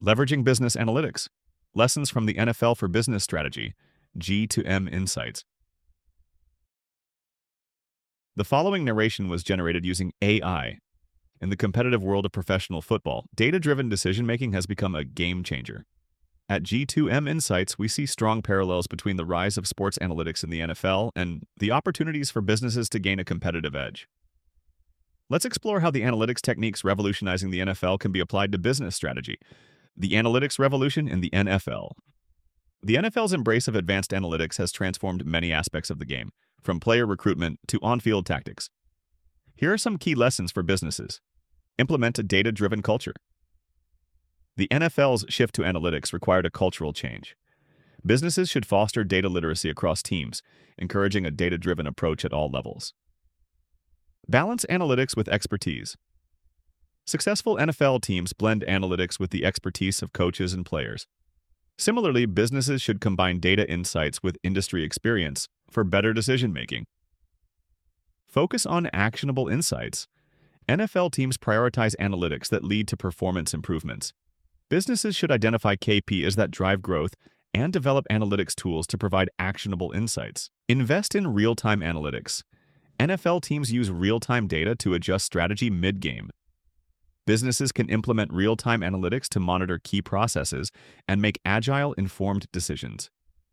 Leveraging business analytics. Lessons from the NFL for business strategy. G2M Insights. The following narration was generated using AI. In the competitive world of professional football, data-driven decision-making has become a game changer. At G2M Insights, we see strong parallels between the rise of sports analytics in the NFL and the opportunities for businesses to gain a competitive edge. Let's explore how the analytics techniques revolutionizing the NFL can be applied to business strategy. The analytics revolution in the NFL. The NFL's embrace of advanced analytics has transformed many aspects of the game, from player recruitment to on-field tactics. Here are some key lessons for businesses. Implement a data-driven culture. The NFL's shift to analytics required a cultural change. Businesses should foster data literacy across teams, encouraging a data-driven approach at all levels. Balance analytics with expertise. Successful NFL teams blend analytics with the expertise of coaches and players. Similarly, businesses should combine data insights with industry experience for better decision-making. Focus on actionable insights. NFL teams prioritize analytics that lead to performance improvements. Businesses should identify KPIs that drive growth and develop analytics tools to provide actionable insights. Invest in real-time analytics. NFL teams use real-time data to adjust strategy mid-game. Businesses can implement real-time analytics to monitor key processes and make agile, informed decisions.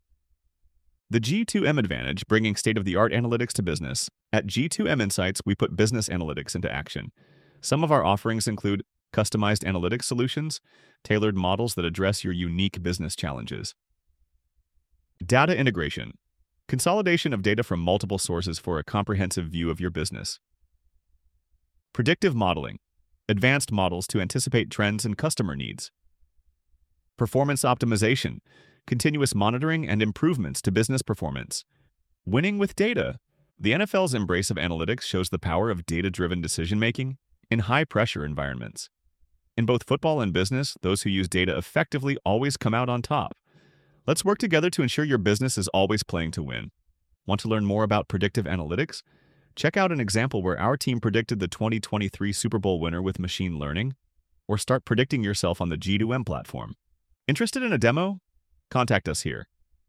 The G2M advantage, bringing state-of-the-art analytics to business. At G2M Insights, we put business analytics into action. Some of our offerings include customized analytics solutions, tailored models that address your unique business challenges. Data integration. Consolidation of data from multiple sources for a comprehensive view of your business. Predictive modeling. Advanced models to anticipate trends and customer needs. Performance optimization. Continuous monitoring and improvements to business performance. Winning with data. The NFL's embrace of analytics shows the power of data-driven decision-making in high-pressure environments. In both football and business, those who use data effectively always come out on top. Let's work together to ensure your business is always playing to win. Want to learn more about predictive analytics? Check out an example where our team predicted the 2023 Super Bowl winner with machine learning, or start predicting yourself on the G2M platform. Interested in a demo? Contact us here.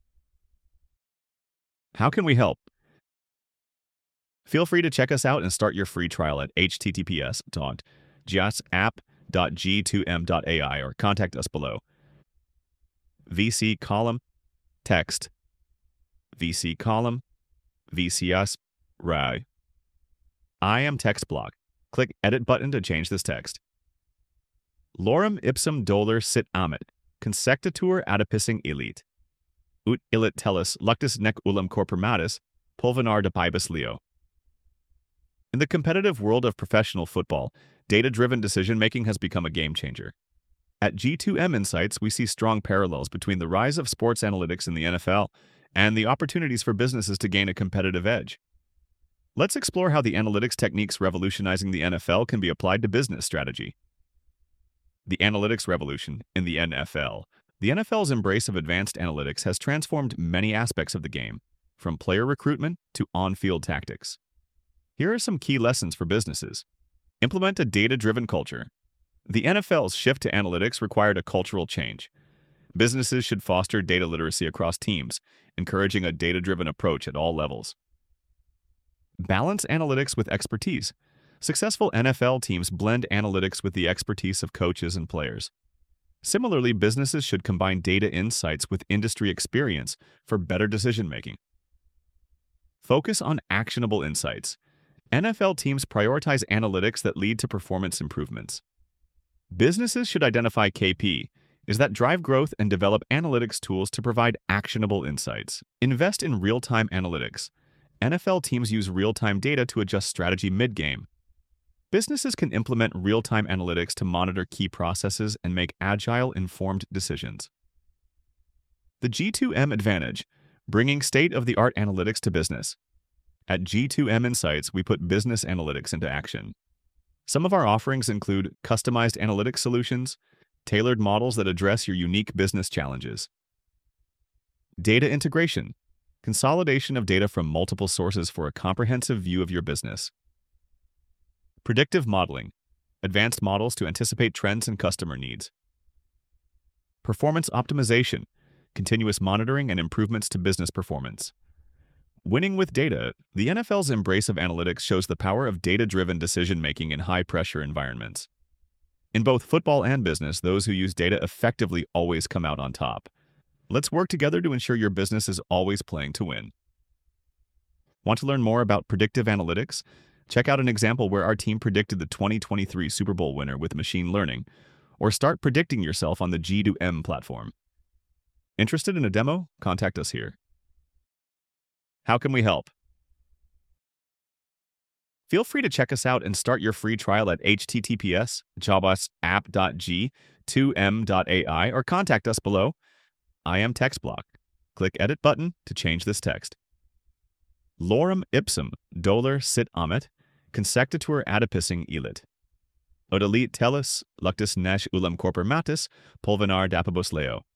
How can we help? Feel free to check us out and start your free trial at https://app.g2m.ai or contact us below. VC column, text, VC column, VCS, RAI. I am text block. Click Edit button to change this text. Lorem ipsum dolor sit amet, consectatur adipissing elite. Ut illit tellus luctus nec ullum corporatis, pulvinar de pibus leo. In the competitive world of professional football, data-driven decision-making has become a game changer. At G2M Insights, we see strong parallels between the rise of sports analytics in the NFL and the opportunities for businesses to gain a competitive edge. Let's explore how the analytics techniques revolutionizing the NFL can be applied to business strategy. The analytics revolution in the NFL. The NFL's embrace of advanced analytics has transformed many aspects of the game, from player recruitment to on-field tactics. Here are some key lessons for businesses. Implement a data-driven culture. The NFL's shift to analytics required a cultural change. Businesses should foster data literacy across teams, encouraging a data-driven approach at all levels. Balance analytics with expertise. Successful NFL teams blend analytics with the expertise of coaches and players. Similarly, businesses should combine data insights with industry experience for better decision-making. Focus on actionable insights. NFL teams prioritize analytics that lead to performance improvements. Businesses should identify KPIs that drive growth and develop analytics tools to provide actionable insights. Invest in real-time analytics. NFL teams use real-time data to adjust strategy mid-game. Businesses can implement real-time analytics to monitor key processes and make agile, informed decisions. The G2M advantage, bringing state-of-the-art analytics to business. At G2M Insights, we put business analytics into action. Some of our offerings include customized analytics solutions, tailored models that address your unique business challenges. Data integration, consolidation of data from multiple sources for a comprehensive view of your business. Predictive modeling, advanced models to anticipate trends and customer needs. performance optimization, continuous monitoring, and improvements to business performance. Winning with data, the NFL's embrace of analytics shows the power of data-driven decision-making in high-pressure environments. In both football and business, those who use data effectively always come out on top. Let's work together to ensure your business is always playing to win. Want to learn more about predictive analytics? Check out an example where our team predicted the 2023 Super Bowl winner with machine learning, or start predicting yourself on the G2M platform. Interested in a demo? Contact us here. How can we help? Feel free to check us out and start your free trial at https://jobbosapp.g2m.ai or contact us below. I am TextBlock. Click Edit button to change this text. Lorem ipsum dolor sit amet, consectetur adipissing elit. Odelit tellus, luctus nesh ulam corpor matis, pulvinar dapibus leo.